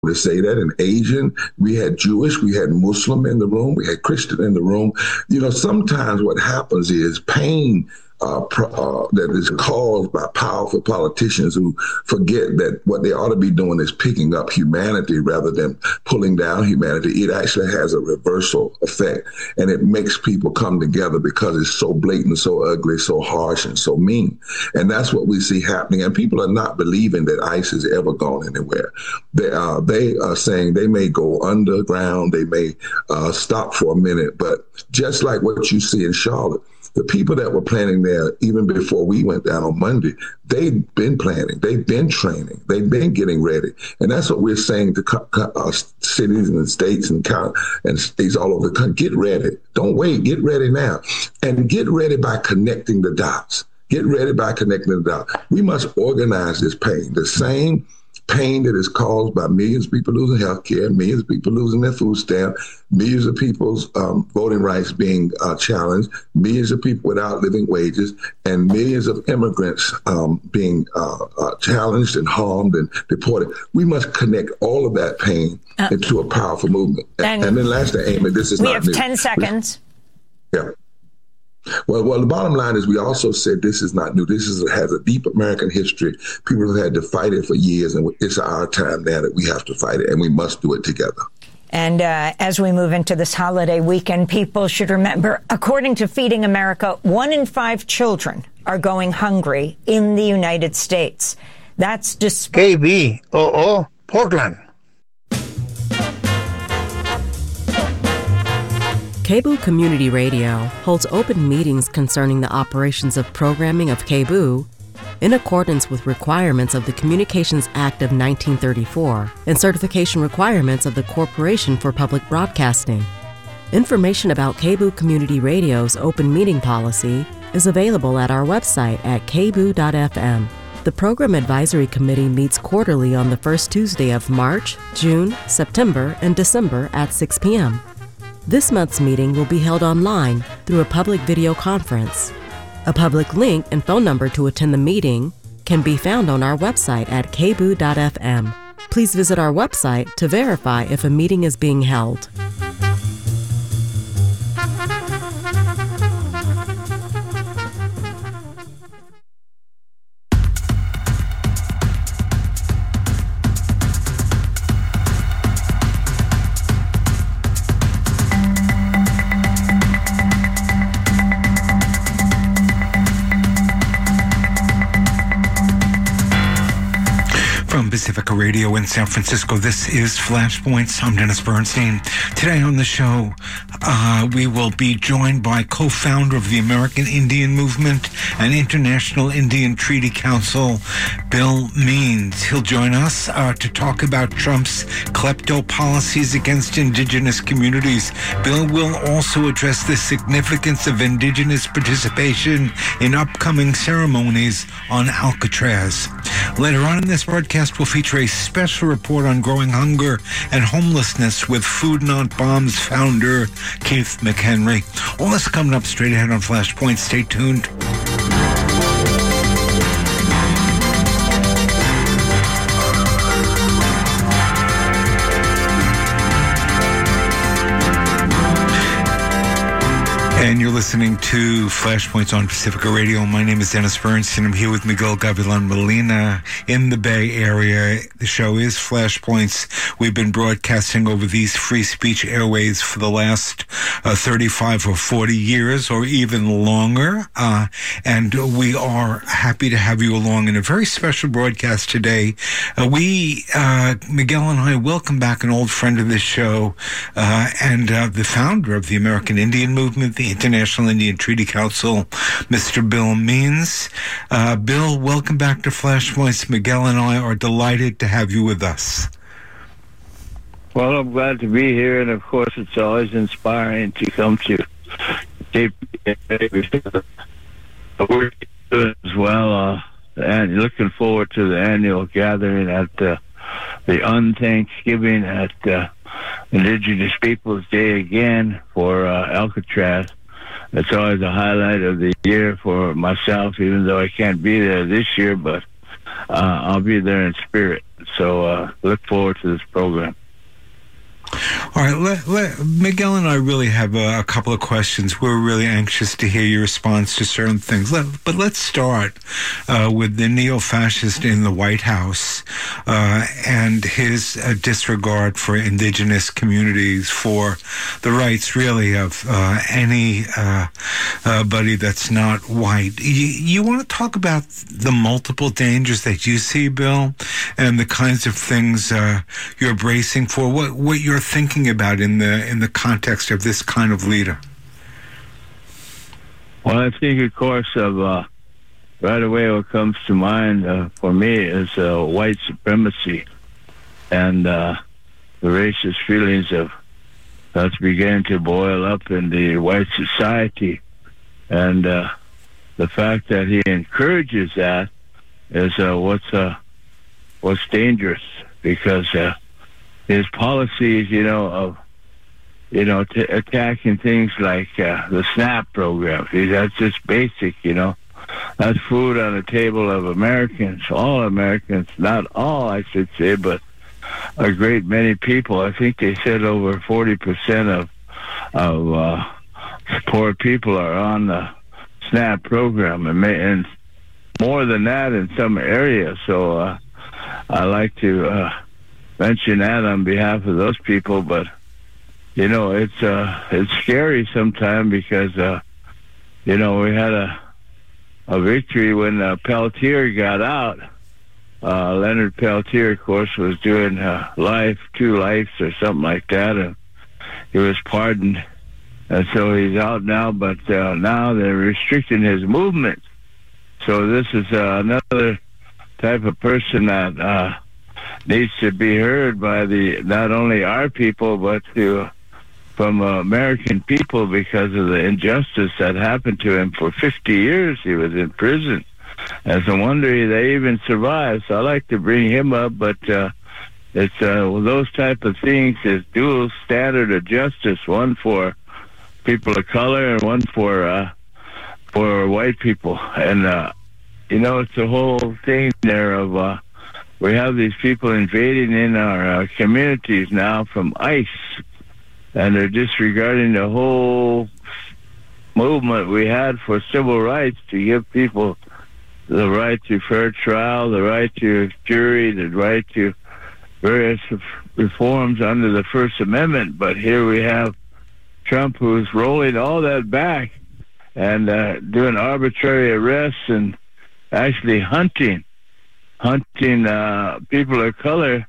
to say that, and Asian, we had Jewish, we had Muslim in the room, we had Christian in the room. Sometimes what happens is pain that is caused by powerful politicians who forget that what they ought to be doing is picking up humanity rather than pulling down humanity. It actually has a reversal effect, and it makes people come together because it's so blatant, so ugly, so harsh, and so mean. And that's what we see happening. And people are not believing that ICE has ever gone anywhere. They are saying they may go underground, they may stop for a minute, but just like what you see in Charlotte, the people that were planning there even before we went down on Monday, they've been planning, they've been training, they've been getting ready. And that's what we're saying to cities and states and states all over the country. Get ready. Don't wait. Get ready now. And get ready by connecting the dots. Get ready by connecting the dots. We must organize this pain. The same pain that is caused by millions of people losing health care, millions of people losing their food stamp, millions of people's voting rights being challenged, millions of people without living wages, and millions of immigrants being challenged and harmed and deported. We must connect all of that pain into a powerful movement. And then lastly, Amy, this is not new. We have 10 seconds. Yeah. Well, the bottom line is we also said this is not new. This has a deep American history. People have had to fight it for years, and it's our time now that we have to fight it, and we must do it together. And as we move into this holiday weekend, people should remember, according to Feeding America, 1 in 5 children are going hungry in the United States. That's despite... KBOO, Portland. KBOO Community Radio holds open meetings concerning the operations of programming of KBOO in accordance with requirements of the Communications Act of 1934 and certification requirements of the Corporation for Public Broadcasting. Information about KBOO Community Radio's open meeting policy is available at our website at kboo.fm. The Program Advisory Committee meets quarterly on the first Tuesday of March, June, September, and December at 6 p.m. This month's meeting will be held online through a public video conference. A public link and phone number to attend the meeting can be found on our website at kboo.fm. Please visit our website to verify if a meeting is being held. Pacifica Radio in San Francisco. This is Flashpoints. I'm Dennis Bernstein. Today on the show, we will be joined by co-founder of the American Indian Movement and International Indian Treaty Council, Bill Means. He'll join us to talk about Trump's klepto policies against indigenous communities. Bill will also address the significance of indigenous participation in upcoming ceremonies on Alcatraz. Later on in this broadcast, we'll feature a special report on growing hunger and homelessness with Food Not Bombs founder Keith McHenry. All this coming up straight ahead on Flashpoint. Stay tuned. And you're listening to Flashpoints on Pacifica Radio. My name is Dennis Bernstein. I'm here with Miguel Gavilan Molina in the Bay Area. The show is Flashpoints. We've been broadcasting over these free speech airways for the last 35 or 40 years or even longer. And we are happy to have you along in a very special broadcast today. Miguel and I welcome back an old friend of this show and the founder of the American Indian Movement, the International Indian Treaty Council, Mr. Bill Means. Bill, welcome back to Flashpoints. Miguel and I are delighted to have you with us. Well, I'm glad to be here, and of course, it's always inspiring to come to KPA as well. And looking forward to the annual gathering at the Unthanksgiving at Indigenous Peoples Day again for Alcatraz. It's always a highlight of the year for myself, even though I can't be there this year, but I'll be there in spirit. So look forward to this program. All right, Miguel and I really have a couple of questions. We're really anxious to hear your response to certain things. But let's start with the neo-fascist in the White House and his disregard for indigenous communities, for the rights, really, of anybody that's not white. You want to talk about the multiple dangers that you see, Bill, and the kinds of things you're bracing for? What you're thinking about in the context of this kind of leader? Well, I think, of course, of right away what comes to mind for me is white supremacy and the racist feelings of that's beginning to boil up in the white society, and the fact that he encourages that is what's dangerous, because his policies, attacking things like the SNAP program. That's just basic, That's food on the table of Americans, all Americans, not all, I should say, but a great many people. I think they said over 40% of poor people are on the SNAP program, and more than that in some areas. So I like to mention that on behalf of those people, but it's scary sometimes because we had a victory when Peltier got out. Leonard Peltier, of course, was doing 2 lives or something like that, and he was pardoned, and so he's out now. But now they're restricting his movement. So this is another type of person that needs to be heard by not only our people, but from American people, because of the injustice that happened to him. For 50 years he was in prison. It's a wonder they even survived. So I like to bring him up, but it's those type of things is dual standard of justice, one for people of color and one for white people. And it's the whole thing there of we have these people invading in our communities now from ICE, and they're disregarding the whole movement we had for civil rights to give people the right to fair trial, the right to jury, the right to various reforms under the First Amendment. But here we have Trump, who's rolling all that back and doing arbitrary arrests and actually hunting people of color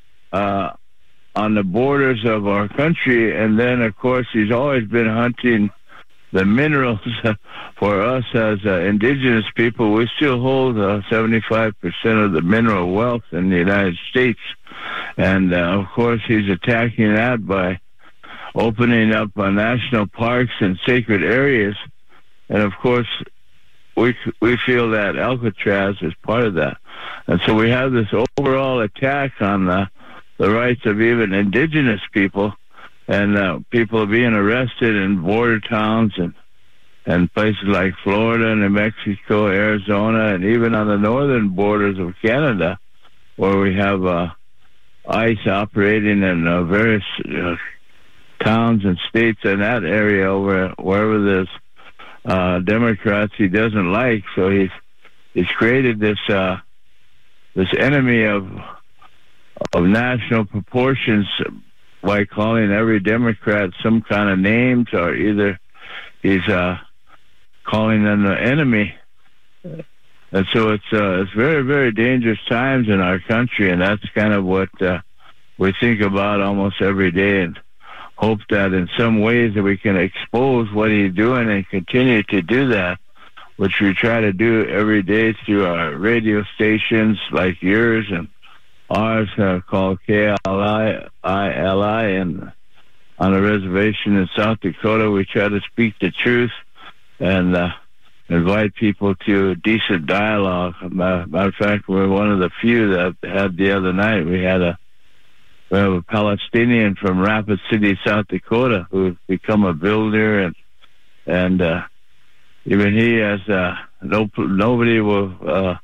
on the borders of our country. And then, of course, he's always been hunting the minerals for us as indigenous people. We still hold 75% of the mineral wealth in the United States. And, of course, he's attacking that by opening up national parks and sacred areas. And, of course, we feel that Alcatraz is part of that. And so we have this overall attack on the rights of even indigenous people, and people being arrested in border towns and places like Florida, New Mexico, Arizona, and even on the northern borders of Canada, where we have ICE operating in various towns and states in that area, wherever there's Democrats he doesn't like. So he's created this enemy of national proportions by calling every Democrat some kind of names, or either he's calling them the enemy. And so it's very, very dangerous times in our country, and that's kind of what we think about almost every day, and hope that in some ways that we can expose what he's doing and continue to do that, which we try to do every day through our radio stations like yours and ours called KLI, and on a reservation in South Dakota, we try to speak the truth and invite people to decent dialogue. Matter of fact, we're one of the few that had the other night. We have a Palestinian from Rapid City, South Dakota, who's become a builder, and even he has nobody will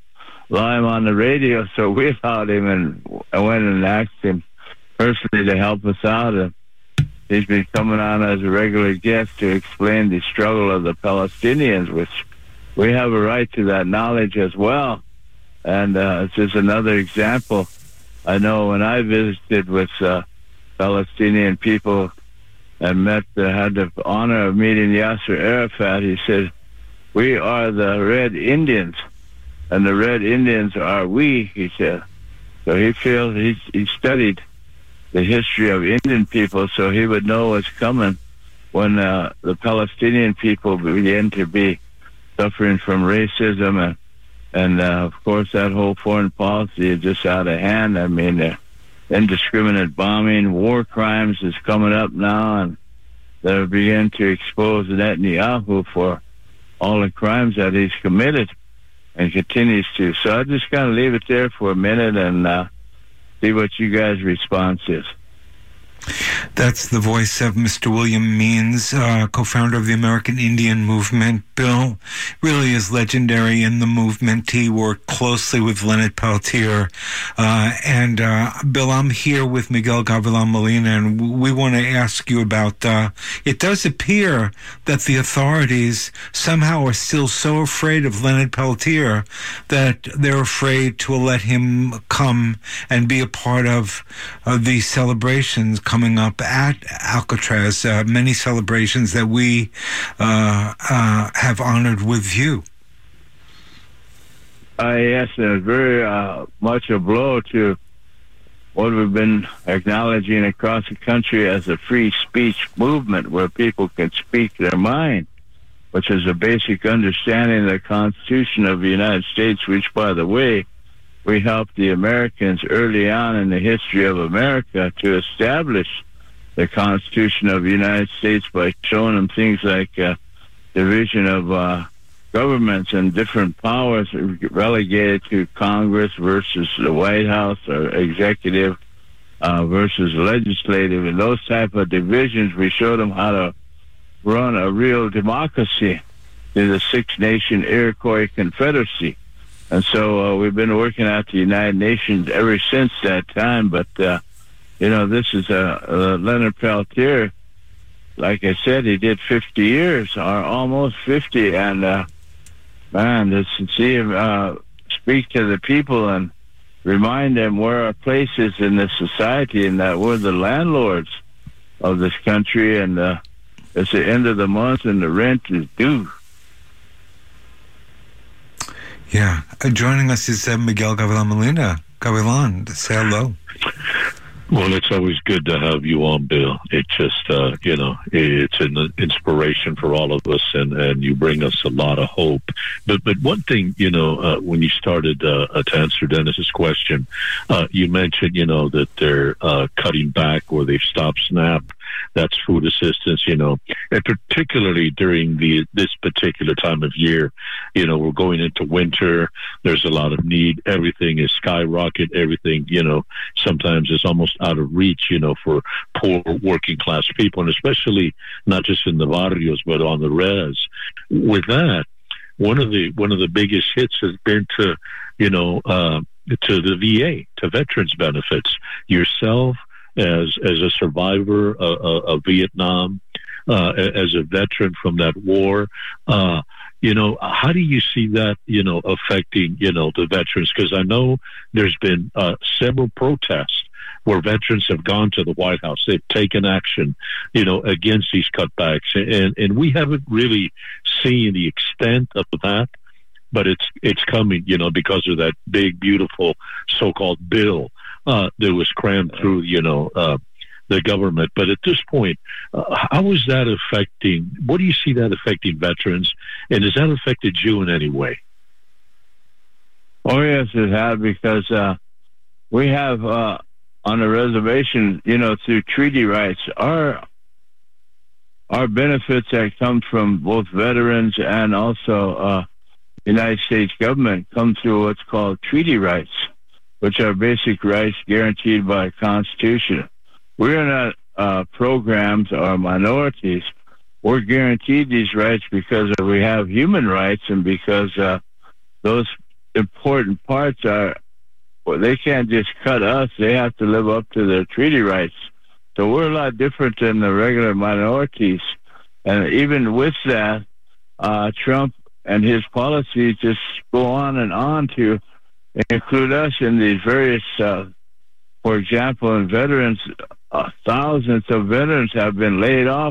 allow him on the radio, so we allowed him, and I went and asked him personally to help us out. And he's been coming on as a regular guest to explain the struggle of the Palestinians, which we have a right to that knowledge as well. And it's just another example. I know when I visited with Palestinian people and had the honor of meeting Yasser Arafat, he said, "We are the Red Indians, and the Red Indians are we," he said. So he feels he studied the history of Indian people, so he would know what's coming when the Palestinian people begin to be suffering from racism and of course that whole foreign policy is just out of hand. I mean, indiscriminate bombing, war crimes is coming up now, and they're beginning to expose Netanyahu for all the crimes that he's committed and continues to. So I just kind of leave it there for a minute and see what you guys' response is. That's the voice of Mr. William Means, co-founder of the American Indian Movement. Bill really is legendary in the movement. He worked closely with Leonard Peltier. Bill, I'm here with Miguel Gavilan Molina, and we want to ask you about, it does appear that the authorities somehow are still so afraid of Leonard Peltier that they're afraid to let him come and be a part of the celebrations coming up at Alcatraz, many celebrations that we have honored with you. Yes, it's very much a blow to what we've been acknowledging across the country as a free speech movement where people can speak their mind, which is a basic understanding of the Constitution of the United States, which, by the way, we helped the Americans early on in the history of America to establish the Constitution of the United States by showing them things like division of governments and different powers relegated to Congress versus the White House, or executive versus legislative, and those type of divisions. We showed them how to run a real democracy in the Six-Nation Iroquois Confederacy. And so we've been working at the United Nations ever since that time. But, this is Leonard Peltier. Like I said, he did 50 years, or almost 50. And, to see him speak to the people and remind them where our place is in this society and that we're the landlords of this country. And it's the end of the month and the rent is due. Yeah. Joining us is Miguel Gavilan Molina. Gavilan, say hello. Well, it's always good to have you on, Bill. It just, it's an inspiration for all of us, and you bring us a lot of hope. But one thing, when you started to answer Dennis's question, you mentioned, that they're cutting back or they've stopped SNAP. That's food assistance, and particularly during this particular time of year, we're going into winter. There's a lot of need. Everything is skyrocket. Everything, sometimes is almost out of reach, for poor working class people, and especially not just in the barrios, but on the res. With that, one of the biggest hits has been to the VA, to veterans benefits. Yourself, as a survivor of Vietnam, as a veteran from that war, how do you see that, affecting, the veterans? Because I know there's been several protests where veterans have gone to the White House. They've taken action, against these cutbacks. And we haven't really seen the extent of that, but it's coming, because of that big, beautiful so-called bill that was crammed through, the government. But at this point, how is that affecting, what do you see that affecting veterans? And has that affected you in any way? Oh, yes, it has, because we have on the reservation, through treaty rights, our benefits that come from both veterans and also United States government come through what's called treaty rights, which are basic rights guaranteed by the Constitution. We're not programs or minorities. We're guaranteed these rights because we have human rights, and because those important parts are, well, they can't just cut us. They have to live up to their treaty rights. So we're a lot different than the regular minorities. And even with that, Trump and his policies just go on and on to include us in these various, for example, in veterans, thousands of veterans have been laid off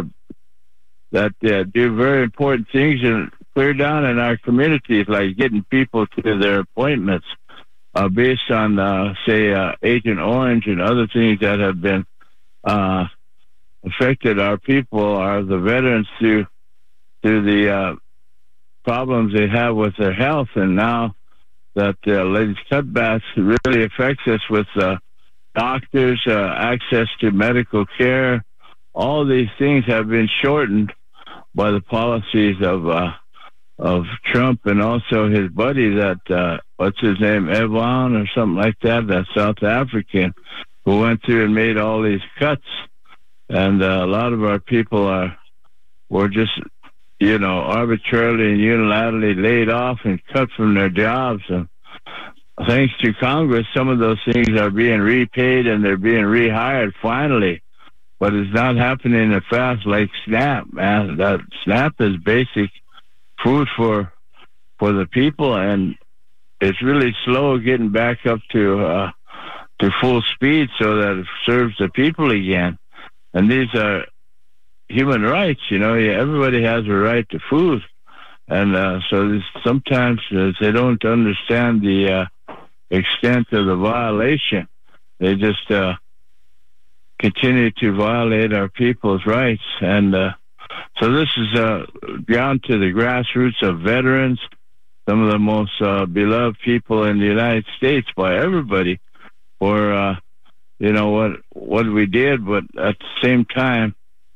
that do very important things and clear down in our communities, like getting people to their appointments based on, say, Agent Orange and other things that have been affected our people, are the veterans through the problems they have with their health. And now that these cutbacks really affects us with doctors, access to medical care, all these things have been shortened by the policies of Trump and also his buddy, that what's his name, Evan or something like that, that South African, who went through and made all these cuts. And a lot of our people were just, arbitrarily and unilaterally laid off and cut from their jobs. And thanks to Congress, some of those things are being repaid and they're being rehired finally. But it's not happening as fast like SNAP, man. That SNAP is basic food for the people, and it's really slow getting back up to full speed so that it serves the people again. And these are human rights, everybody has a right to food. And so sometimes they don't understand the extent of the violation. They just continue to violate our people's rights. And so this is down to the grassroots of veterans, some of the most beloved people in the United States by everybody, for what we did. But at the same time,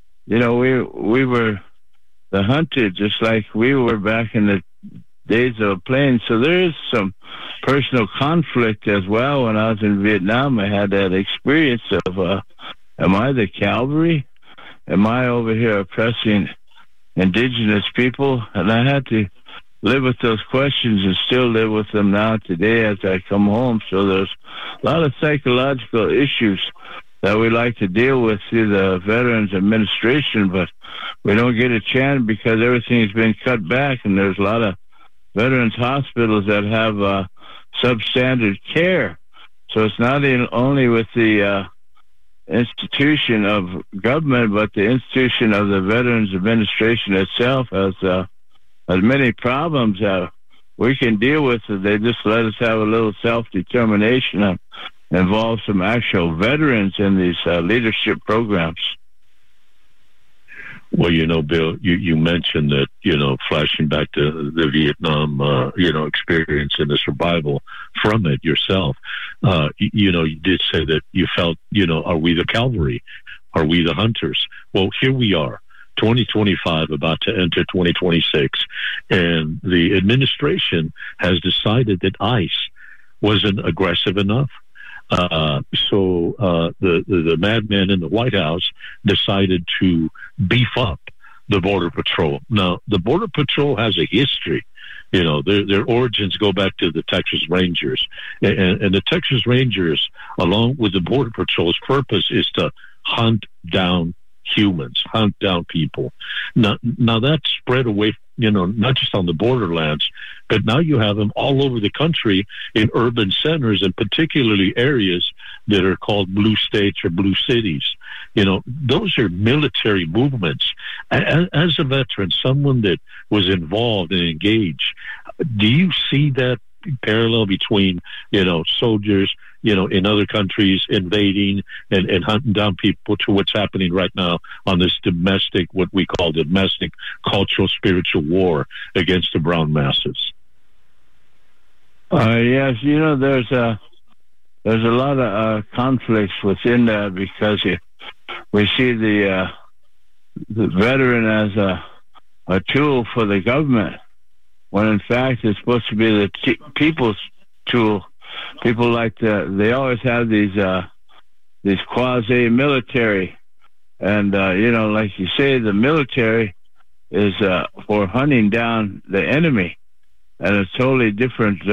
we were the hunted, just like we were back in the days of planes. So there is some personal conflict as well. When I was in Vietnam, I had that experience of, am I the cavalry? Am I over here oppressing indigenous people? And I had to live with those questions and still live with them now today as I come home. So there's a lot of psychological issues that we like to deal with through the Veterans Administration, but we don't get a chance because everything's been cut back, and there's a lot of veterans hospitals that have substandard care. So it's not only with the institution of government, but the institution of the Veterans Administration itself has many problems that we can deal with. They just let us have a little self-determination and involve some actual veterans in these leadership programs. Well, Bill, you mentioned that, flashing back to the Vietnam, experience and the survival from it yourself, you did say that you felt, are we the cavalry? Are we the hunters? Well, here we are, 2025, about to enter 2026, and the administration has decided that ICE wasn't aggressive enough. So the madmen in the White House decided to beef up the Border Patrol. Now, the Border Patrol has a history. Their origins go back to the Texas Rangers. And the Texas Rangers, along with the Border Patrol's purpose, is to hunt down humans, hunt down people. Now that's spread away, not just on the borderlands, but now you have them all over the country in urban centers, and particularly areas that are called blue states or blue cities. Those are military movements. As a veteran, someone that was involved and engaged, do you see that parallel between, soldiers, in other countries invading and hunting down people to what's happening right now on this domestic, what we call domestic cultural spiritual war against the brown masses? Yes, there's a lot of conflicts within that, because we see the veteran as a tool for the government, when in fact it's supposed to be the people's tool. People they always have these quasi-military, and like you say, the military is for hunting down the enemy. at a totally different,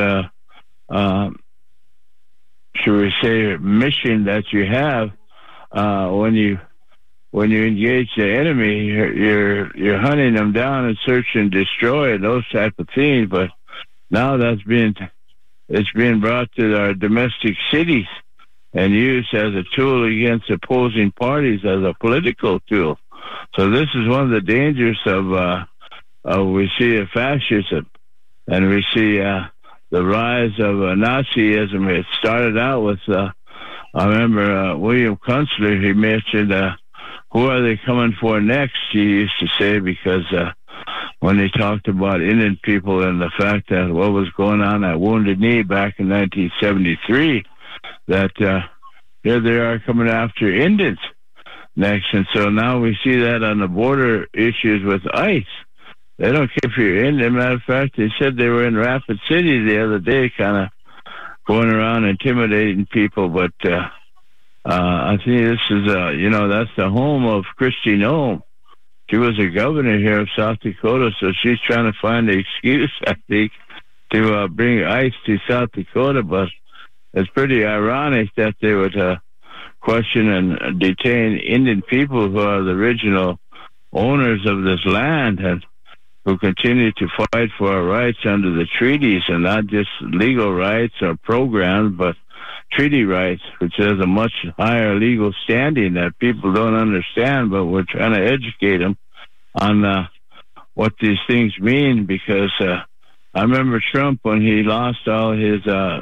should we say, mission that you have when you engage the enemy. You're hunting them down and search and destroy and those type of things. But now it's being brought to our domestic cities and used as a tool against opposing parties, as a political tool. So this is one of the dangers of we see fascism, and we see the rise of Nazism. It started out with, I remember William Kunstler, he mentioned, who are they coming for next, he used to say, because when they talked about Indian people and the fact that what was going on at Wounded Knee back in 1973, that here they are coming after Indians next. And so now we see that on the border issues with ICE. They don't care if you're Indian. Matter of fact, they said they were in Rapid City the other day, kind of going around intimidating people. But I think this is, that's the home of Kristi Noem. She was a governor here of South Dakota, so she's trying to find an excuse, I think, to bring ICE to South Dakota. But it's pretty ironic that they would question and detain Indian people who are the original owners of this land and who continue to fight for our rights under the treaties, and not just legal rights or programs, but treaty rights, which has a much higher legal standing that people don't understand, but we're trying to educate them on what these things mean, because I remember Trump, when he lost all his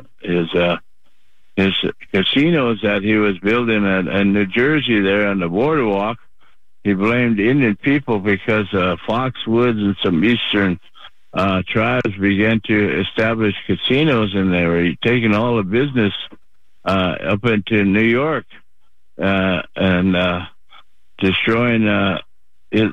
casinos that he was building in New Jersey there on the boardwalk, he blamed Indian people because Foxwoods and some eastern tribes began to establish casinos, and they were taking all the business up into New York and destroying his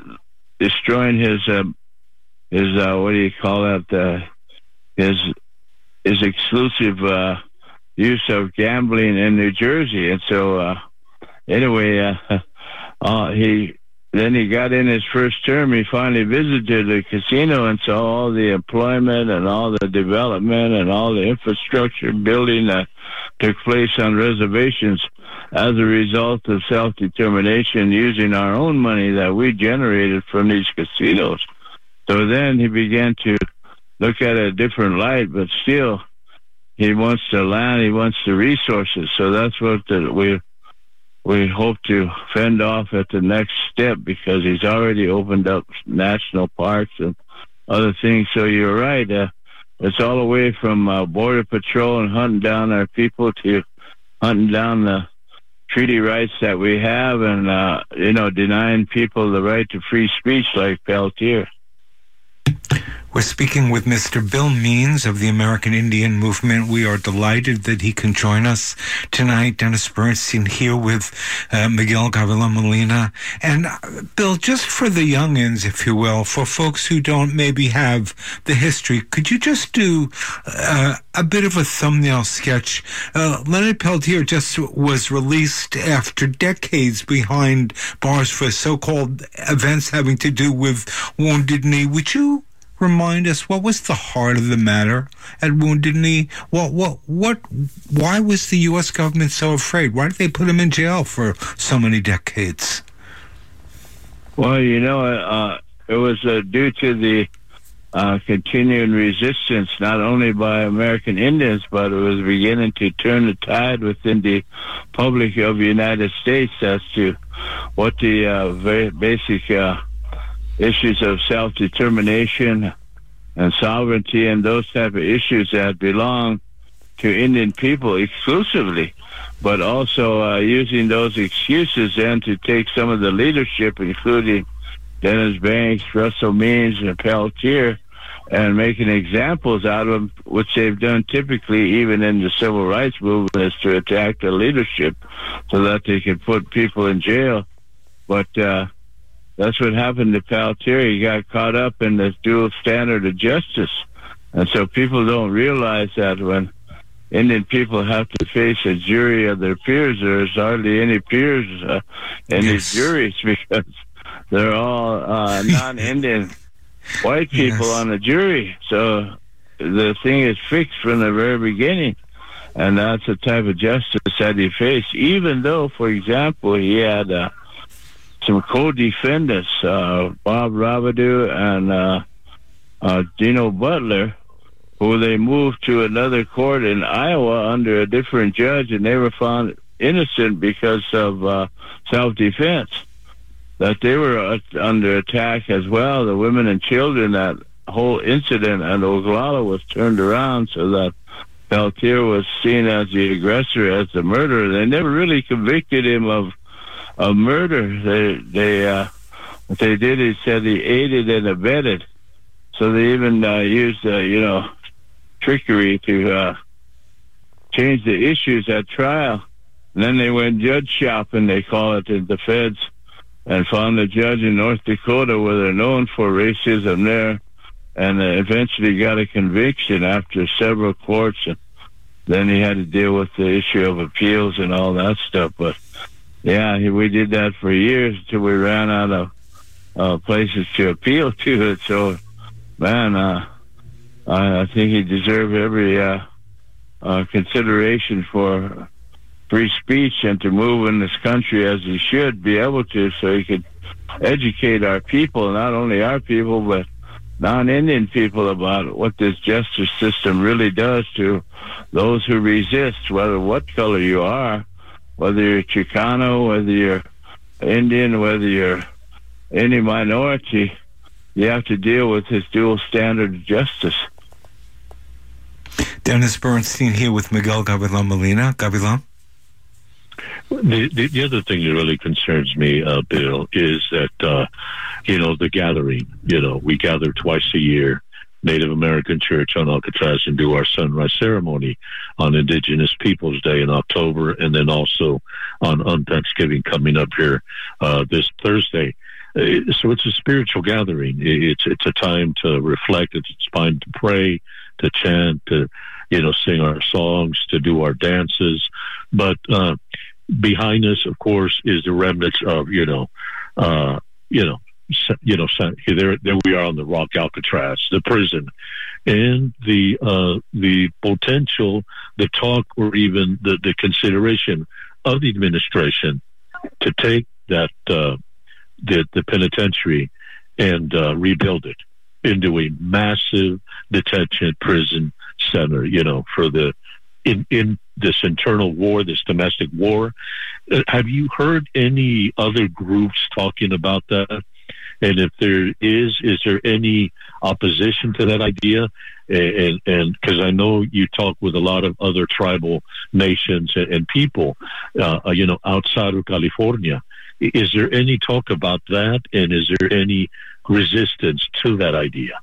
what do you call that, his exclusive use of gambling in New Jersey. And so anyway, he got in his first term. He finally visited the casino and saw all the employment and all the development and all the infrastructure building that took place on reservations as a result of self-determination, using our own money that we generated from these casinos. So then he began to look at it a different light, but still he wants the land, he wants the resources. So that's what we hope to fend off at the next step, because he's already opened up national parks and other things. So you're right. It's all the way from Border Patrol and hunting down our people to hunting down the treaty rights that we have and, denying people the right to free speech like Peltier. We're speaking with Mr. Bill Means of the American Indian Movement. We are delighted that he can join us tonight. Dennis Bernstein here with Miguel Gavilan Molina. And Bill, just for the youngins, if you will, for folks who don't maybe have the history, could you just do a bit of a thumbnail sketch? Leonard Peltier just was released after decades behind bars for so-called events having to do with Wounded Knee. Would you remind us what was the heart of the matter at Wounded Knee? Why was the U.S. government so afraid? Why did they put him in jail for so many decades? Well, it was due to the continuing resistance, not only by American Indians, but it was beginning to turn the tide within the public of the United States as to what the very basic issues of self-determination and sovereignty and those type of issues that belong to Indian people exclusively, but also using those excuses then to take some of the leadership, including Dennis Banks, Russell Means, and Peltier, and making examples out of them, which they've done typically even in the civil rights movement, is to attack the leadership so that they can put people in jail. But that's what happened to Peltier. He got caught up in this dual standard of justice. And so people don't realize that when Indian people have to face a jury of their peers, there's hardly any peers in these juries, because they're all non-Indian white people on the jury. So the thing is fixed from the very beginning. And that's the type of justice that he faced, even though, for example, he had some co-defendants, Bob Robidoux and Dino Butler, who they moved to another court in Iowa under a different judge, and they were found innocent because of self-defense. That they were under attack as well. The women and children, that whole incident at Oglala was turned around so that Peltier was seen as the aggressor, as the murderer. They never really convicted him of murder. What they did is said he aided and abetted. So they even used, trickery to change the issues at trial. And then they went judge shopping, they call it in the feds, and found a judge in North Dakota where they're known for racism there, and eventually got a conviction after several courts. And then he had to deal with the issue of appeals and all that stuff. But yeah, we did that for years until we ran out of places to appeal to it. So, man, I think he deserved every consideration for free speech and to move in this country as he should be able to, so he could educate our people, not only our people, but non-Indian people, about what this justice system really does to those who resist, whether what color you are, whether you're Chicano, whether you're Indian, whether you're any minority. You have to deal with this dual standard of justice. Dennis Bernstein here with Miguel Gavilan Molina. Gavilan? The other thing that really concerns me, Bill, is that, the gathering. We gather twice a year, Native American Church on Alcatraz, and do our sunrise ceremony on Indigenous Peoples Day in October, and then also on Thanksgiving coming up here this Thursday. So it's a spiritual gathering. It's a time to reflect. It's a time to pray, to chant, to sing our songs, to do our dances. But behind us, of course, is the remnants of there we are on the Rock Alcatraz, the prison, and the potential, the talk, or even the consideration of the administration to take that the penitentiary and rebuild it into a massive detention prison center, for in this internal war, this domestic war. Have you heard any other groups talking about that? And if there is there any opposition to that idea? And because I know you talk with a lot of other tribal nations and people, outside of California. Is there any talk about that? And is there any resistance to that idea?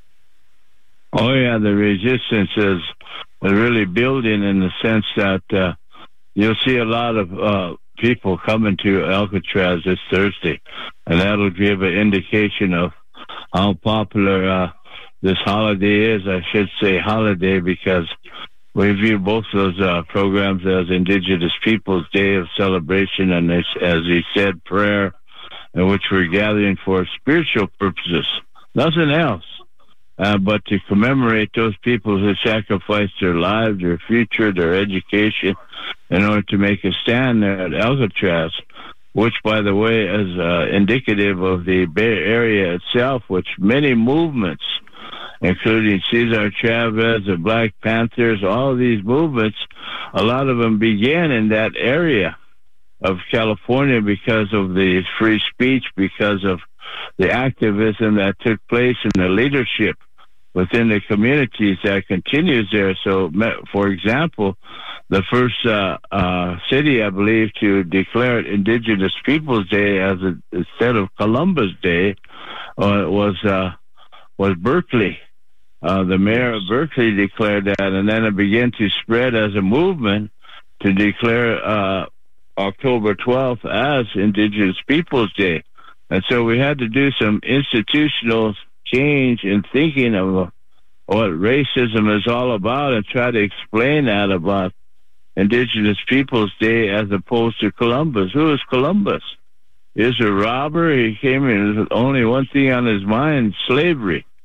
Oh, yeah, the resistance is really building in the sense that you'll see a lot of people coming to Alcatraz this Thursday, and that'll give an indication of how popular this holiday is. I should say holiday because we view both those programs as Indigenous Peoples Day of celebration and, as he said, prayer, in which we're gathering for spiritual purposes, nothing else. But to commemorate those people who sacrificed their lives, their future, their education, in order to make a stand there at Alcatraz, which, by the way, is indicative of the Bay Area itself, which many movements, including Cesar Chavez, the Black Panthers, all of these movements, a lot of them began in that area of California because of the free speech, because of the activism that took place in the leadership within the communities that continues there. So, for example, the first city, I believe, to declare it Indigenous Peoples Day instead of Columbus Day was Berkeley. The mayor of Berkeley declared that, and then it began to spread as a movement to declare October 12th as Indigenous Peoples Day. And so we had to do some institutional change in thinking of what racism is all about and try to explain that about Indigenous Peoples Day as opposed to Columbus. Who is Columbus? Is a robber. He came in with only one thing on his mind, slavery.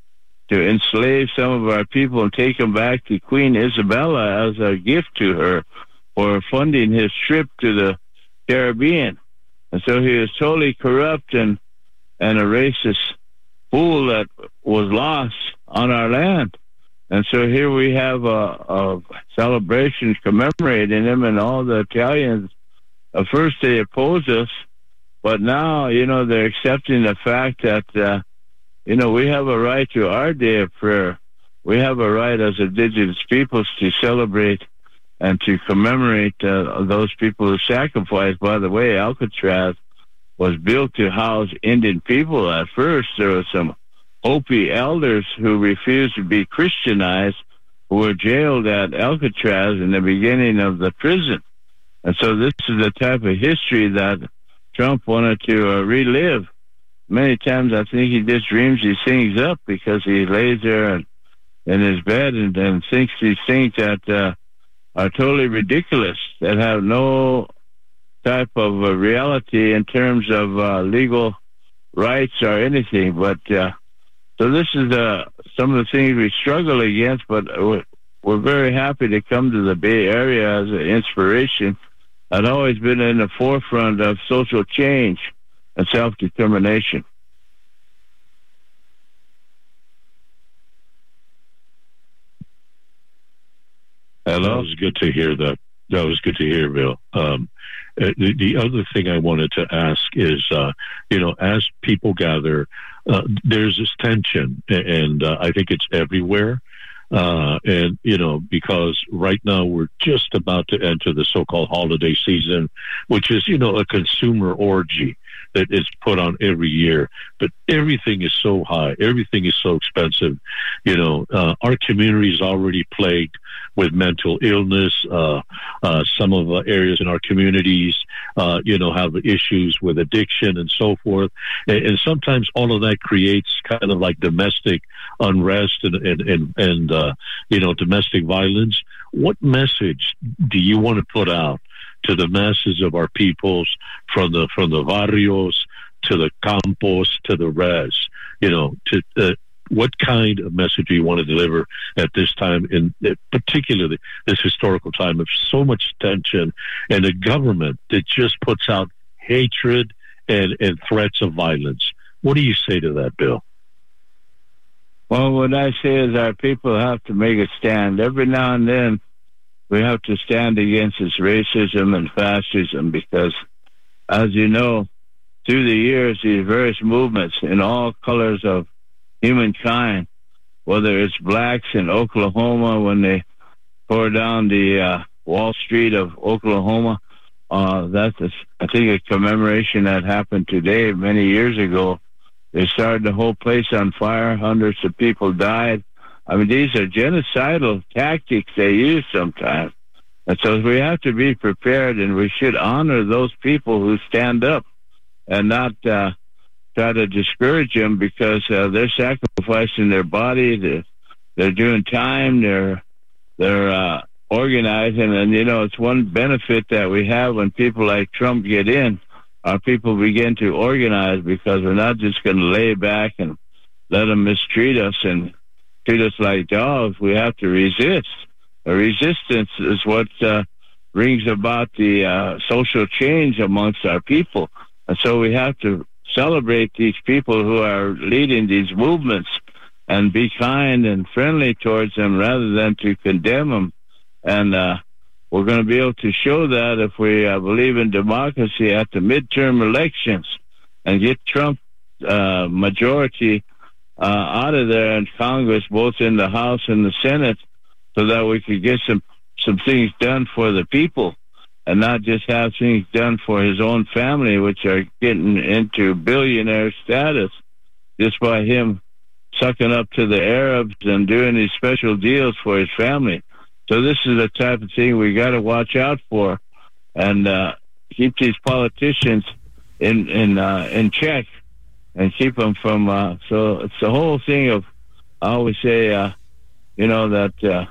to enslave some of our people and take them back to Queen Isabella as a gift to her for funding his trip to the Caribbean. And so he was totally corrupt and a racist fool that was lost on our land. And so here we have a celebration commemorating him, and all the Italians, at first they opposed us, but now, they're accepting the fact that, we have a right to our day of prayer. We have a right as indigenous peoples to celebrate and to commemorate those people who sacrificed. By the way, Alcatraz was built to house Indian people at first. There were some Hopi elders who refused to be Christianized, who were jailed at Alcatraz in the beginning of the prison. And so this is the type of history that Trump wanted to relive. Many times I think he just dreams these things up because he lays there in his bed and thinks these things that are totally ridiculous, that have no type of reality in terms of legal rights or anything. But so this is some of the things we struggle against, but we're very happy to come to the Bay Area as an inspiration. I've always been in the forefront of social change and self-determination. Hello? That was good to hear that. That was good to hear, Bill. The other thing I wanted to ask is, as people gather, there's this tension, and I think it's everywhere. Because right now we're just about to enter the so-called holiday season, which is, a consumer orgy that is put on every year. But everything is so high. Everything is so expensive. Our community is already plagued with mental illness. Some of the areas in our communities, have issues with addiction and so forth. And sometimes all of that creates kind of like domestic unrest and domestic violence. What message do you want to put out to the masses of our peoples, from the barrios to the campos to the res? What kind of message do you want to deliver at this time, in particularly this historical time of so much tension and a government that just puts out hatred and threats of violence? What do you say to that, Bill? Well, what I say is our people have to make a stand. Every now and then we have to stand against this racism and fascism because, as you know, through the years, these various movements in all colors of humankind, whether it's blacks in Oklahoma when they tore down the Wall Street of Oklahoma, that's, I think, a commemoration that happened today, many years ago. They started the whole place on fire. Hundreds of people died. I mean, these are genocidal tactics they use sometimes. And so we have to be prepared, and we should honor those people who stand up and not try to discourage them because they're sacrificing their body. They're doing time. They're organizing. And, it's one benefit that we have when people like Trump get in. Our people begin to organize because we're not just going to lay back and let them mistreat us and treat us like dogs. We have to resist. The resistance is what brings about the social change amongst our people. And so we have to celebrate these people who are leading these movements and be kind and friendly towards them rather than to condemn them. And we're going to be able to show that if we believe in democracy at the midterm elections and get Trump majority out of there in Congress, both in the House and the Senate, so that we could get some things done for the people and not just have things done for his own family, which are getting into billionaire status just by him sucking up to the Arabs and doing these special deals for his family. So this is the type of thing we got to watch out for and keep these politicians in check and keep them from. So it's the whole thing of, I always say, that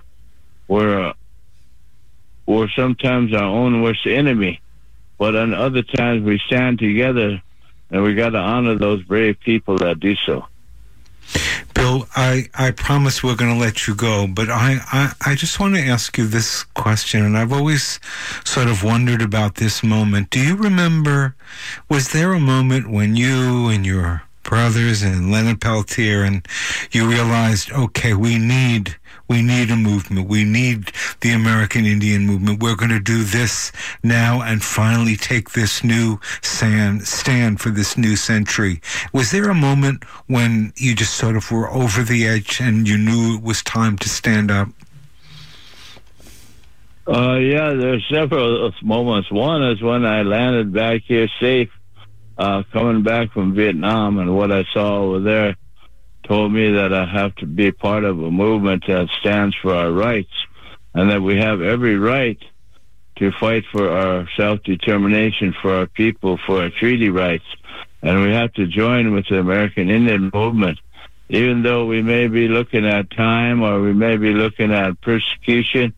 we're sometimes our own worst enemy, but on other times we stand together, and we got to honor those brave people that do so. Bill, I promise we're going to let you go, but I just want to ask you this question, and I've always sort of wondered about this moment. Do you remember, was there a moment when you and your brothers and Leonard Peltier and you realized, okay, we need a movement. We need the American Indian movement. We're going to do this now and finally take this new stand for this new century. Was there a moment when you just sort of were over the edge and you knew it was time to stand up? Yeah, there's several moments. One is when I landed back here safe, coming back from Vietnam, and what I saw over there told me that I have to be part of a movement that stands for our rights, and that we have every right to fight for our self-determination, for our people, for our treaty rights. And we have to join with the American Indian movement. Even though we may be looking at time or we may be looking at persecution,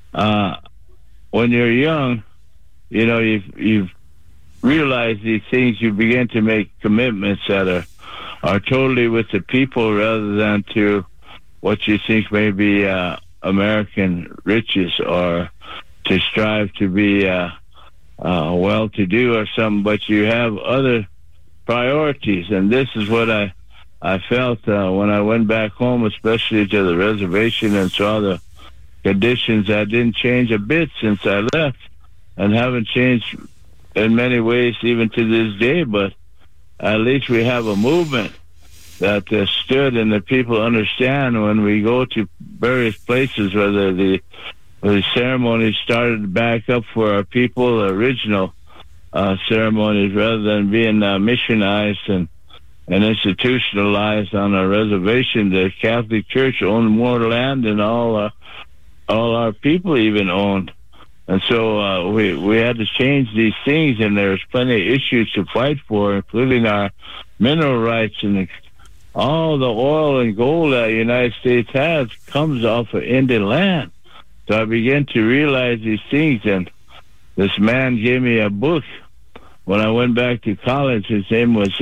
when you're young, you know, you've realized these things, you begin to make commitments that are totally with the people rather than to what you think may be American riches, or to strive to be well-to-do or something, but you have other priorities. And this is what I felt when I went back home, especially to the reservation, and saw the conditions that didn't change a bit since I left, and haven't changed in many ways even to this day, but at least we have a movement that stood, and the people understand when we go to various places, whether the ceremonies started back up for our people, the original ceremonies, rather than being missionized and institutionalized on a reservation. The Catholic Church owned more land than all our people even owned. And so we had to change these things, and there's plenty of issues to fight for, including our mineral rights, and all the oil and gold that the United States has comes off of Indian land. So I began to realize these things, and this man gave me a book when I went back to college. His name was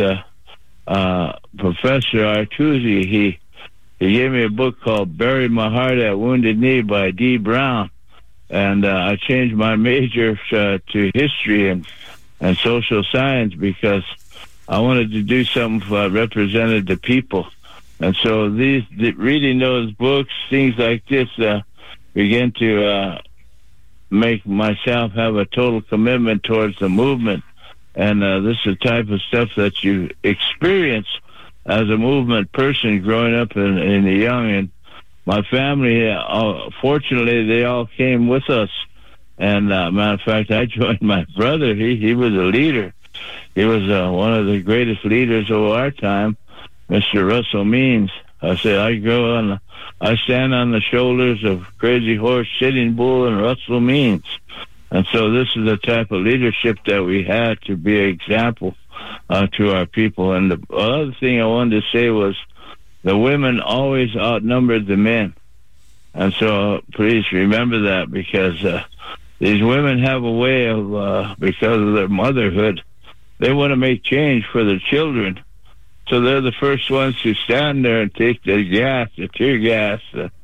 Professor Artusi. He gave me a book called Buried My Heart at Wounded Knee by D. Brown. And I changed my major to history and social science because I wanted to do something that represented the people. And so reading those books, things like this, began to make myself have a total commitment towards the movement. And this is the type of stuff that you experience as a movement person growing up in the young. And my family, fortunately, they all came with us. And matter of fact, I joined my brother. He was a leader. He was one of the greatest leaders of our time, Mr. Russell Means. I said, I stand on the shoulders of Crazy Horse, Sitting Bull, and Russell Means. And so this is the type of leadership that we had to be an example to our people. And the other thing I wanted to say was, the women always outnumbered the men. And so please remember that, because these women have a way of, because of their motherhood, they want to make change for their children. So they're the first ones to stand there and take the gas, the tear gas,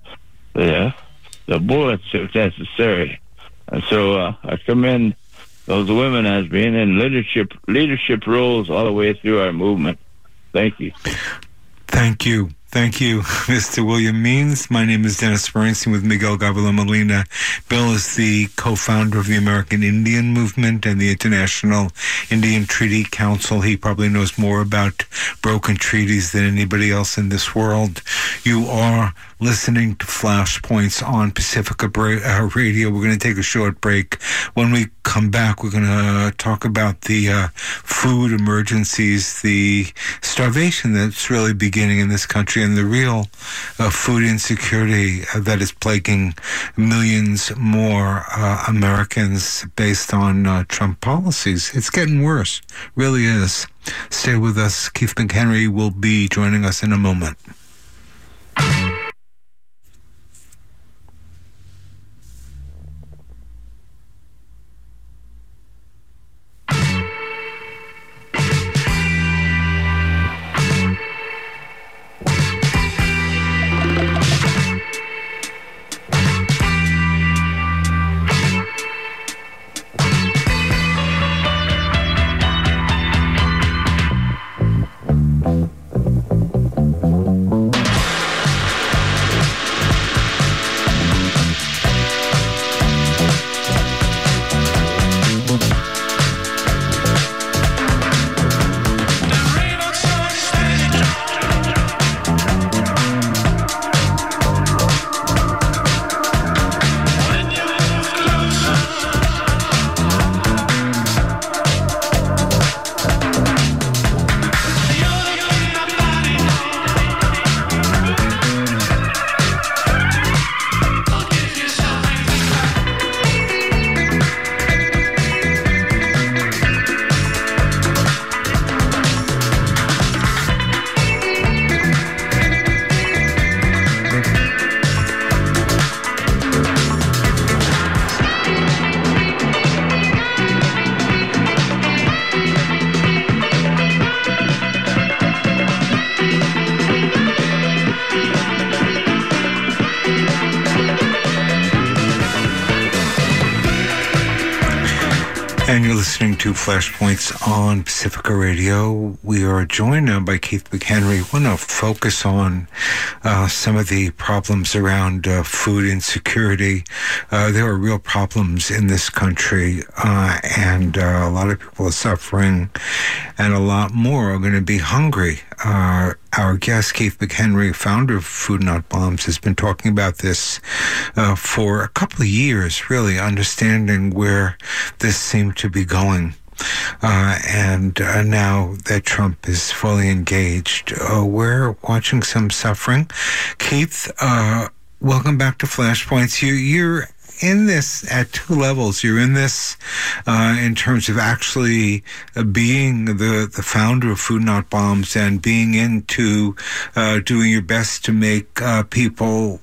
the bullets if necessary. And so I commend those women as being in leadership roles all the way through our movement. Thank you. Thank you. Thank you, Mr. William Means. My name is Dennis Bernstein with Miguel Gavilan Molina. Bill is the co-founder of the American Indian Movement and the International Indian Treaty Council. He probably knows more about broken treaties than anybody else in this world. You are listening to Flashpoints on Pacifica Radio. We're going to take a short break. When we come back, we're going to talk about the food emergencies, the starvation that's really beginning in this country, and the real food insecurity that is plaguing millions more Americans based on Trump policies. It's getting worse. Really is. Stay with us. Keith McHenry will be joining us in a moment. And you're listening to Flashpoints on Pacifica Radio. We are joined now by Keith McHenry. We want to focus on some of the problems around food insecurity. There are real problems in this country, and a lot of people are suffering, and a lot more are going to be hungry. Our guest, Keith McHenry, founder of Food Not Bombs, has been talking about this for a couple of years, really understanding where this seemed to be going. And now that Trump is fully engaged, we're watching some suffering. Keith, welcome back to Flashpoints. You're in this at two levels. You're in this in terms of actually being the founder of Food Not Bombs and being into doing your best to make people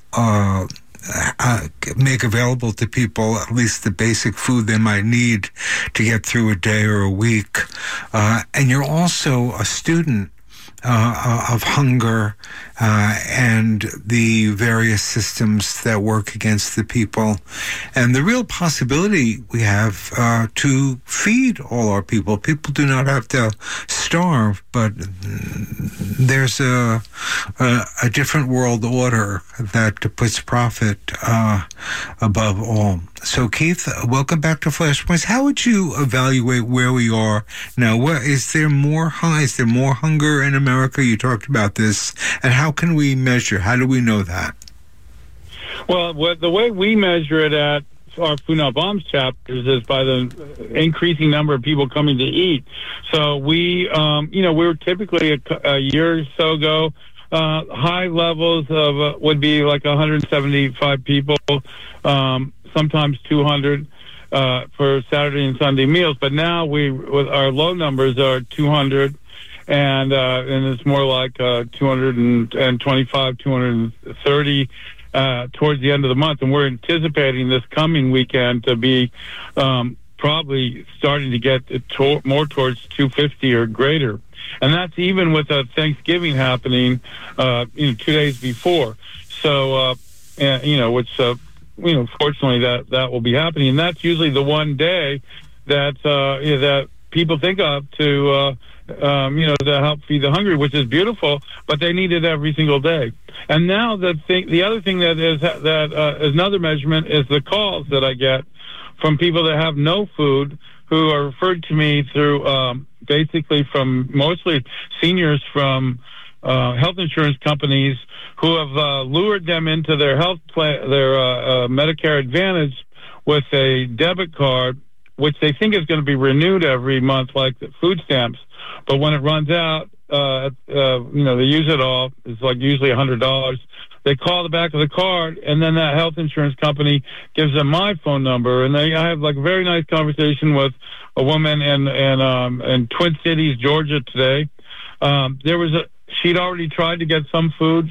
make available to people at least the basic food they might need to get through a day or a week. And you're also a student of hunger and the various systems that work against the people, and the real possibility we have to feed all our people. People do not have to starve, but there's a different world order that puts profit above all. So, Keith, welcome back to Flashpoints. How would you evaluate where we are now? Is there more hunger in America? You talked about this, and how can we measure? How do we know that? Well, the way we measure it at our Food Not Bombs chapters is by the increasing number of people coming to eat. So we were typically a year or so ago, high levels of would be like 175 people, sometimes 200 for Saturday and Sunday meals. But now with our low numbers are 200. And it's more like 225, 230 towards the end of the month. And we're anticipating this coming weekend to be probably starting to get more towards 250 or greater. And that's even with Thanksgiving happening, 2 days before. So, fortunately that will be happening. And that's usually the one day that people think of to help feed the hungry, which is beautiful, but they need it every single day. And now the other thing that is another measurement is the calls that I get from people that have no food, who are referred to me through basically from mostly seniors from health insurance companies who have lured them into their health plan, their Medicare Advantage, with a debit card, which they think is going to be renewed every month, like the food stamps. But when it runs out, they use it all. It's like usually $100. They call the back of the card, and then that health insurance company gives them my phone number. And I have like a very nice conversation with a woman in Twin Cities, Georgia today. She'd already tried to get some food.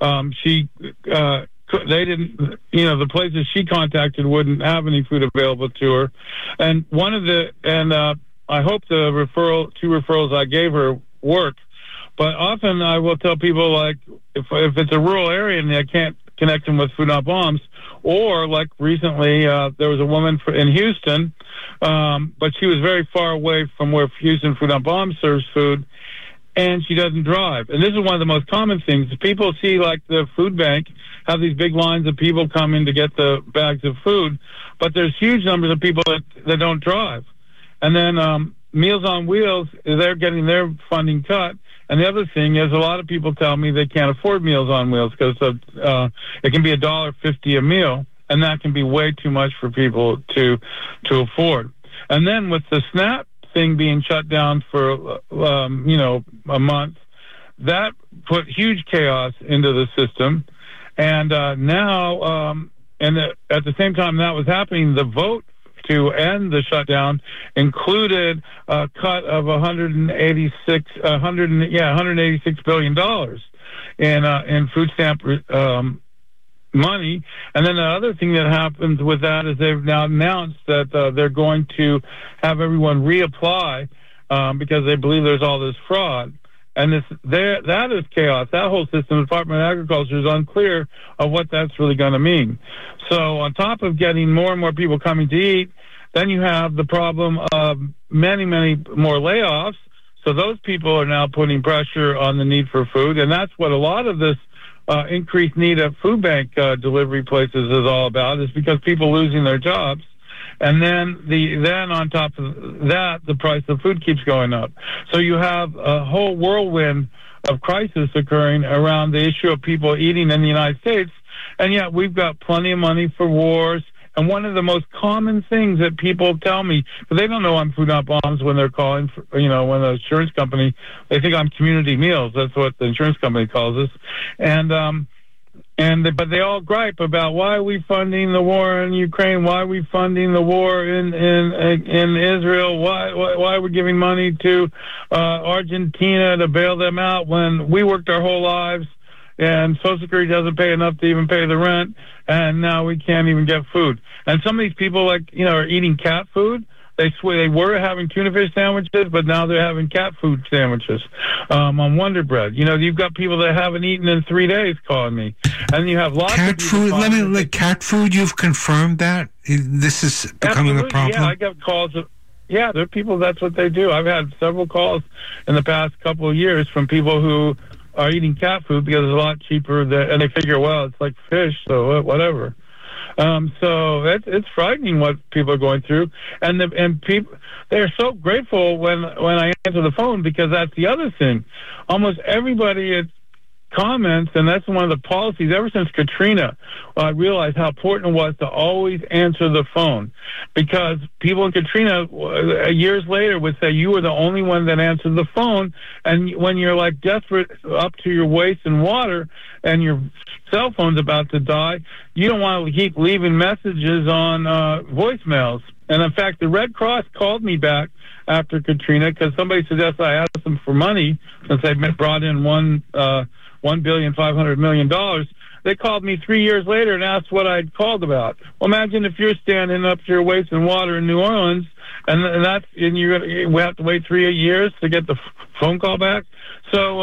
They didn't, the places she contacted wouldn't have any food available to her. And I hope the two referrals I gave her work. But often I will tell people, like, if it's a rural area and I can't connect them with Food Not Bombs, or like recently there was a woman in Houston, but she was very far away from where Houston Food Not Bombs serves food, and she doesn't drive. And this is one of the most common things. People see, like, the food bank have these big lines of people coming to get the bags of food, but there's huge numbers of people that don't drive. And then Meals on Wheels, they're getting their funding cut. And the other thing is, a lot of people tell me they can't afford Meals on Wheels because it can be $1.50 a meal, and that can be way too much for people to afford. And then with the SNAP thing being shut down for a month, that put huge chaos into the system. And now, at the same time that was happening, the vote to end the shutdown included a cut of $186 billion in food stamp money. And then the other thing that happens with that is they've now announced that they're going to have everyone reapply because they believe there's all this fraud. And that is chaos. That whole system, the Department of Agriculture, is unclear of what that's really going to mean. So on top of getting more and more people coming to eat, Then you have the problem of many, many more layoffs. So those people are now putting pressure on the need for food, and that's what a lot of this increased need of food bank delivery places is all about, is because people losing their jobs. And then on top of that, the price of food keeps going up. So you have a whole whirlwind of crisis occurring around the issue of people eating in the United States, and yet we've got plenty of money for wars. And one of the most common things that people tell me, but they don't know I'm Food Not Bombs when they're calling, for, when the insurance company, they think I'm Community Meals. That's what the insurance company calls us. But they all gripe about, why are we funding the war in Ukraine? Why are we funding the war in Israel? Why are we giving money to Argentina to bail them out when we worked our whole lives and Social Security doesn't pay enough to even pay the rent, and now we can't even get food? And some of these people, are eating cat food. They swear they were having tuna fish sandwiches, but now they're having cat food sandwiches on Wonder Bread. You've got people that haven't eaten in 3 days calling me, and you have lots cat of people food. Cat food. You've confirmed that this is becoming a problem. Yeah, I get calls. Yeah, there are people. That's what they do. I've had several calls in the past couple of years from people who are eating cat food because it's a lot cheaper, and they figure, well, it's like fish, so whatever. So it's frightening what people are going through, and people, they're so grateful when I answer the phone, because that's the other thing. Almost everybody comments, and that's one of the policies ever since Katrina. I realized how important it was to always answer the phone, because people in Katrina years later would say you were the only one that answered the phone, and when you're desperate up to your waist in water and your cell phone's about to die, you don't want to keep leaving messages on voicemails. And in fact, the Red Cross called me back after Katrina because somebody suggested I ask them for money since they brought in $1,500,000,000. They called me 3 years later and asked what I'd called about. Well, imagine if you're standing up to your waist in water in New Orleans, and we have to wait 3 years to get the phone call back. So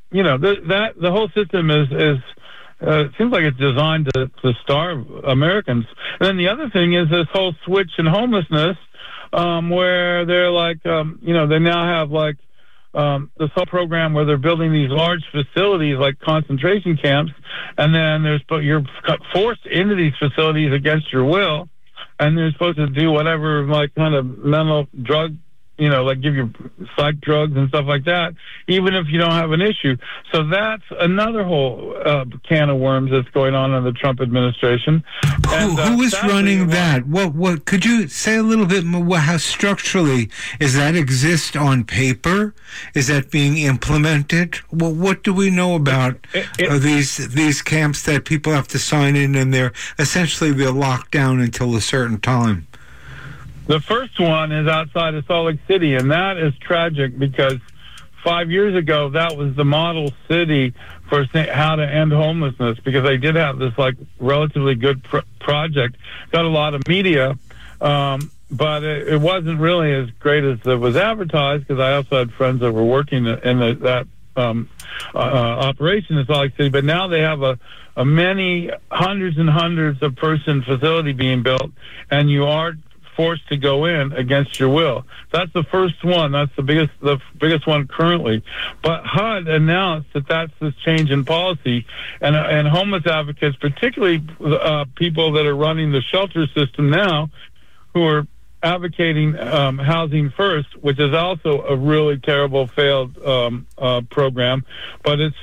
the whole system is it seems like it's designed to starve Americans. And then the other thing is this whole switch in homelessness, where they're they now have this whole program where they're building these large facilities like concentration camps, and then you're forced into these facilities against your will, and they're supposed to do whatever kind of mental drug, give you psych drugs and stuff like that, even if you don't have an issue. So that's another whole can of worms that's going on in the Trump administration. Who is running that? What could you say a little bit more? How structurally is that exist on paper? Is that being implemented? Well, what do we know about these camps that people have to sign in, and they're locked down until a certain time? The first one is outside of Salt Lake City, and that is tragic because 5 years ago, that was the model city for how to end homelessness, because they did have this relatively good project, got a lot of media, but it wasn't really as great as it was advertised, because I also had friends that were working in that operation in Salt Lake City. But now they have a many hundreds and hundreds of person facility being built, and you are forced to go in against your will. That's the first one. That's the biggest one currently. But HUD announced that that's this change in policy, and homeless advocates, particularly people that are running the shelter system now, who are advocating housing first, which is also a really terrible failed program. But it's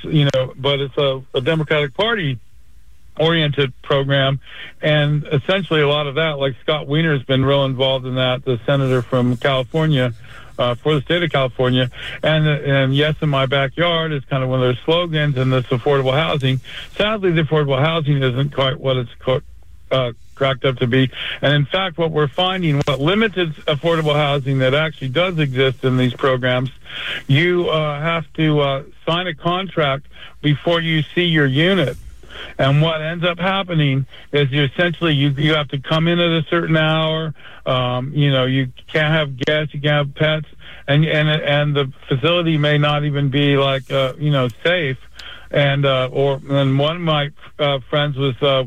a Democratic Party oriented program, and essentially a lot of that, like Scott Wiener has been real involved in that, the senator from California, for the state of California, and Yes in My Backyard is kind of one of their slogans, and this affordable housing. Sadly, the affordable housing isn't quite what it's cracked up to be. And in fact, what we're finding, what limited affordable housing that actually does exist in these programs, you have to sign a contract before you see your unit. And what ends up happening is you have to come in at a certain hour. You can't have guests, you can't have pets, and the facility may not even be safe. And one of my friends was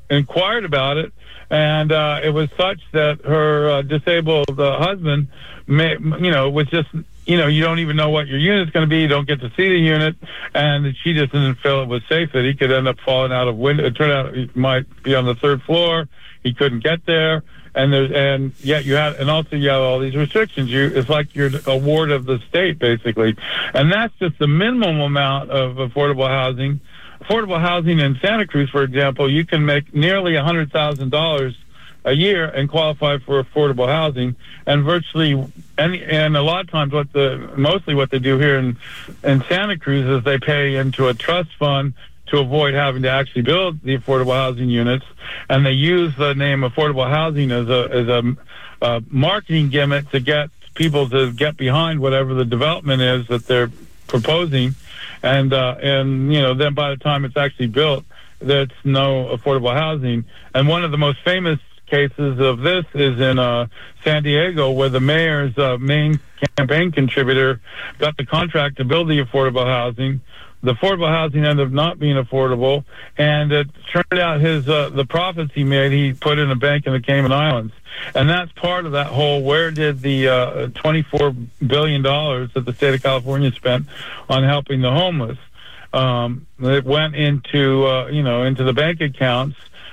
inquired about it, and it was such that her disabled husband, was just, you don't even know what your unit's going to be. You don't get to see the unit, and she just didn't feel it was safe that he could end up falling out of window. It turned out he might be on the third floor. He couldn't get there, and yet you have all these restrictions. It's like you're a ward of the state, basically, and that's just the minimum amount of affordable housing. Affordable housing in Santa Cruz, for example, you can make nearly $100,000 a year and qualify for affordable housing, and virtually and a lot of times mostly what they do here in Santa Cruz is they pay into a trust fund to avoid having to actually build the affordable housing units, and they use the name affordable housing as a marketing gimmick to get people to get behind whatever the development is that they're proposing, and then by the time it's actually built, there's no affordable housing. And one of the most famous cases of this is in San Diego, where the mayor's main campaign contributor got the contract to build the affordable housing. The affordable housing ended up not being affordable, and it turned out the profits he made, he put in a bank in the Cayman Islands. And that's part of that whole, where did the $24 billion that the state of California spent on helping the homeless? It went into the bank accounts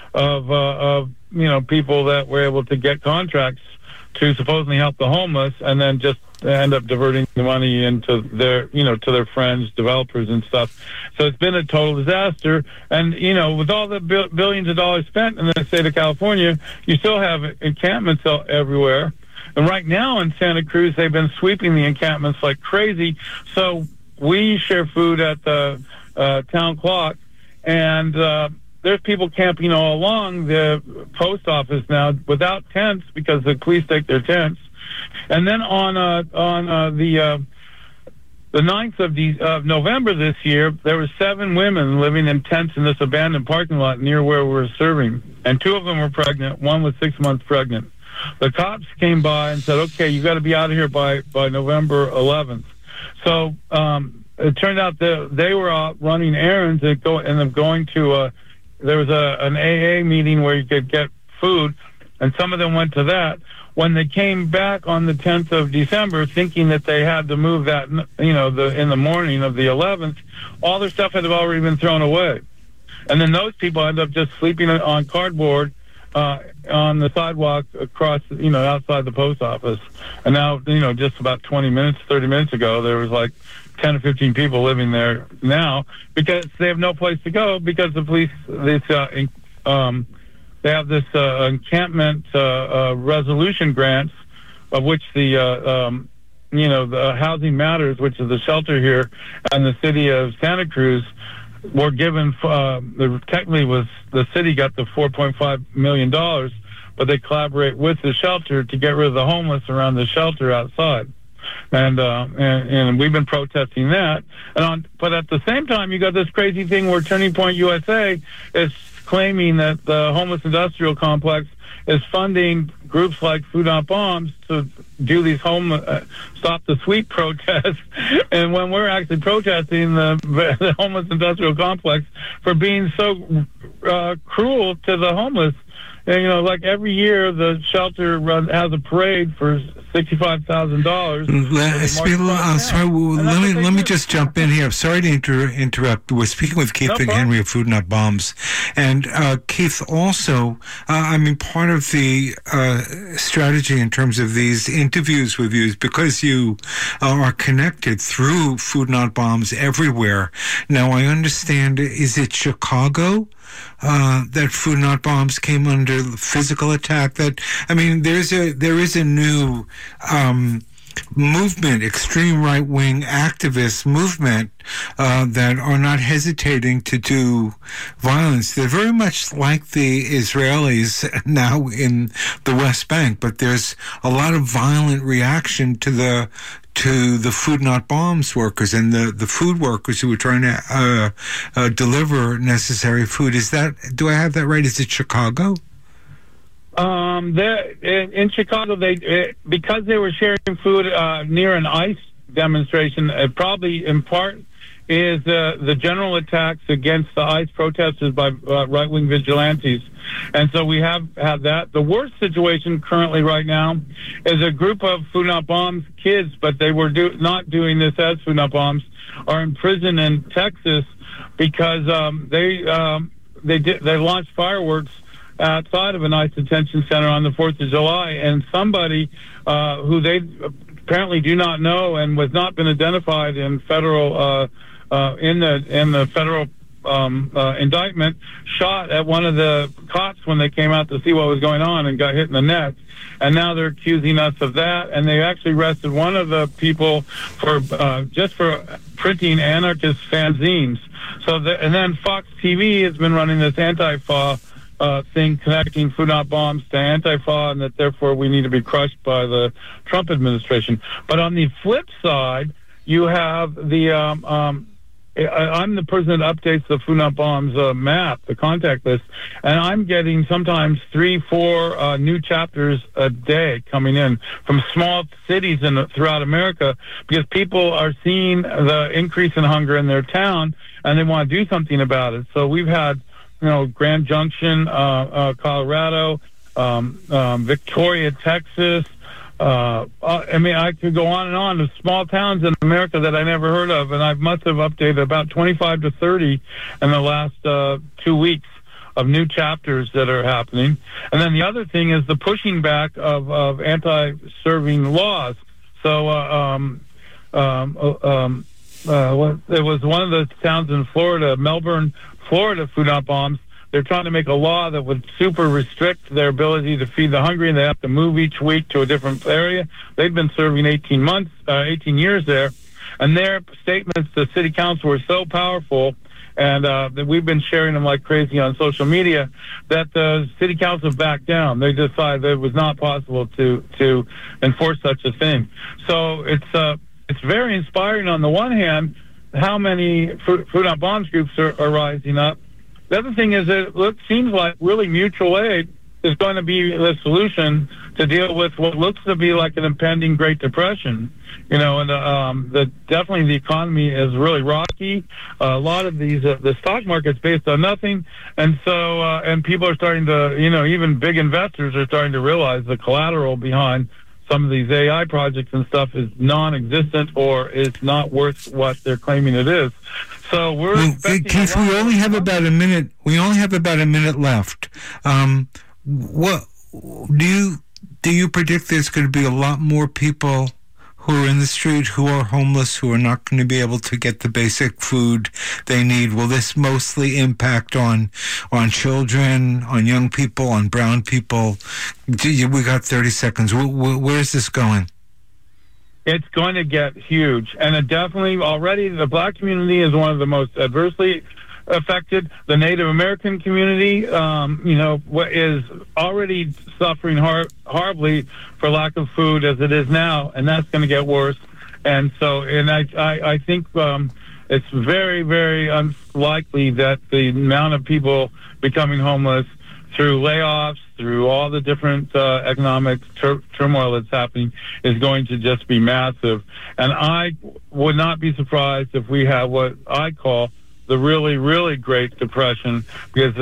of people that were able to get contracts to supposedly help the homeless, and then just end up diverting the money into their, to their friends, developers and stuff. So it's been a total disaster. And, with all the billions of dollars spent in the state of California, you still have encampments everywhere. And right now in Santa Cruz, they've been sweeping the encampments like crazy. So we share food at the town clock, and there's people camping all along the post office now without tents because the police take their tents. And then on the 9th of November this year, there were 7 women living in tents in this abandoned parking lot near where we were serving, and 2 of them were pregnant. One was 6 months pregnant. The cops came by and said, "Okay, you got to be out of here by November 11th." So it turned out that they were out running errands and going to there was an AA meeting where you could get food, and some of them went to that. When they came back on the 10th of December, thinking that they had to move that, in the morning of the 11th, all their stuff had already been thrown away. And then those people ended up just sleeping on cardboard on the sidewalk across, outside the post office. And now, just about 30 minutes ago, there was like 10 or 15 people living there now because they have no place to go because the police, they have this encampment resolution grants, of which the Housing Matters, which is the shelter here, and the city of Santa Cruz were given. Technically, the city got the $4.5 million, but they collaborate with the shelter to get rid of the homeless around the shelter outside. And we've been protesting that. But at the same time, you got this crazy thing where Turning Point USA is claiming that the homeless industrial complex is funding groups like Food Not Bombs to do these Stop the Sweep protests, and when we're actually protesting the homeless industrial complex for being so cruel to the homeless. And, like every year, the shelter has a parade for $65,000. Let me just jump in here. I'm sorry to interrupt. We're speaking with Keith Henry of Food Not Bombs. And Keith, also, part of the strategy in terms of these interviews with you is because you are connected through Food Not Bombs everywhere. Now, I understand, is it Chicago? That Food Not Bombs came under physical attack. There is a new movement, extreme right-wing activist movement that are not hesitating to do violence. They're very much like the Israelis now in the West Bank, but there's a lot of violent reaction to the Food Not Bombs workers and the food workers who were trying to deliver necessary food. Do I have that right? Is it Chicago? In Chicago, because they were sharing food near an ICE demonstration, probably in part is the general attacks against the ICE protesters by right-wing vigilantes. And so we have had that. The worst situation currently right now is a group of Food Not Bombs kids, but they were not doing this as Food Not Bombs, are in prison in Texas because they launched fireworks outside of an ICE detention center on the 4th of July, and somebody who they apparently do not know and was not been identified in federal in the federal indictment shot at one of the cops when they came out to see what was going on and got hit in the neck. And now they're accusing us of that. And they actually arrested one of the people for just for printing anarchist fanzines. So and then Fox TV has been running this Antifa thing connecting Food Not Bombs to Antifa, and that therefore we need to be crushed by the Trump administration. But on the flip side, you have the I'm the person that updates the Food Not Bombs map, the contact list, and I'm getting sometimes 3-4 new chapters a day coming in from small cities throughout America, because people are seeing the increase in hunger in their town and they want to do something about it. So we've had, Grand Junction, Colorado, Victoria, Texas. I could go on and on of small towns in America that I never heard of, and I must have updated about 25 to 30 in the last 2 weeks of new chapters that are happening. And then the other thing is the pushing back of anti-serving laws. So it was one of the towns in Florida, Melbourne, Florida, Food Not Bombs. They're trying to make a law that would super restrict their ability to feed the hungry, and they have to move each week to a different area. They've been serving 18 years there, and their statements to city council were so powerful, and that we've been sharing them like crazy on social media, that the city council backed down. They decided that it was not possible to enforce such a thing. So it's very inspiring on the one hand how many Food Not Bombs groups are rising up. The other thing is that it seems like really mutual aid is going to be the solution to deal with what looks to be like an impending Great Depression. And definitely the economy is really rocky. A lot of these, the stock market's based on nothing. And so, and people are starting to, even big investors are starting to realize the collateral behind some of these AI projects and stuff is non-existent or is not worth what they're claiming it is. So Keith, we only have about a minute. We only have about a minute left. What do you predict? There's going to be a lot more people who are in the street, who are homeless, who are not going to be able to get the basic food they need. Will this mostly impact on children, on young people, on brown people? We got 30 seconds. Where is this going? It's going to get huge. And it definitely already, the black community is one of the most adversely affected. The Native American community, is already suffering horribly for lack of food as it is now, and that's going to get worse. And so, I think it's very, very unlikely that the amount of people becoming homeless through layoffs, through all the different economic turmoil that's happening, is going to just be massive. And I would not be surprised if we have what I call the really, really Great Depression, because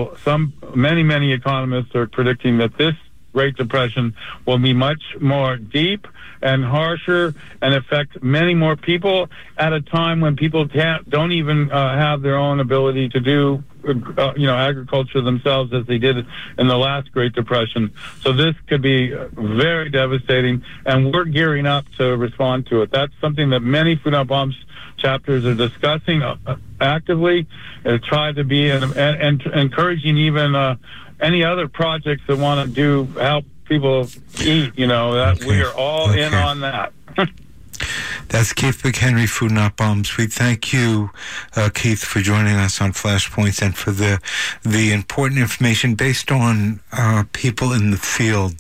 many economists are predicting that this Great Depression will be much more deep and harsher and affect many more people at a time when people don't even have their own ability to do agriculture themselves as they did in the last Great Depression. So this could be very devastating, and we're gearing up to respond to it. That's something that many Food Not Bombs chapters are discussing actively, try to be and encouraging even any other projects that want to help people eat. That we are all in on that. That's Keith McHenry, Food Not Bombs. We thank you, Keith, for joining us on Flashpoints and for the important information based on people in the field.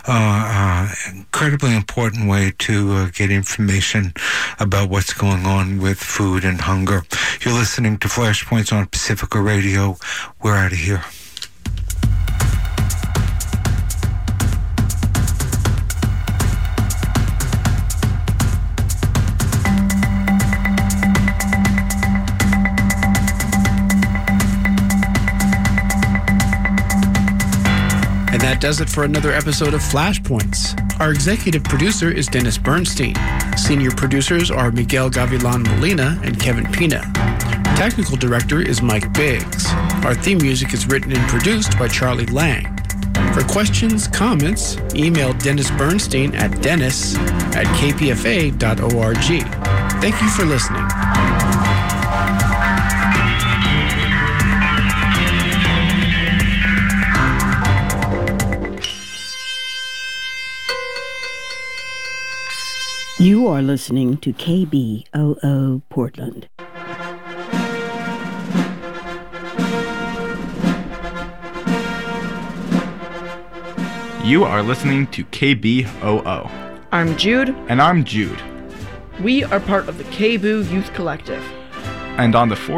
Incredibly important way to get information about what's going on with food and hunger. You're listening to Flashpoints on Pacifica Radio. We're out of here. that does it for another episode of Flashpoints. Our executive producer is Dennis Bernstein. Senior producers are Miguel Gavilan Molina and Kevin Pina. Technical director is Mike Biggs. Our theme music is written and produced by Charlie Lang. For questions, comments, email Dennis Bernstein at dennis@kpfa.org. Thank you for listening. You are listening to KBOO Portland. You are listening to KBOO. I'm Jude. And I'm Jude. We are part of the KBOO Youth Collective. And on the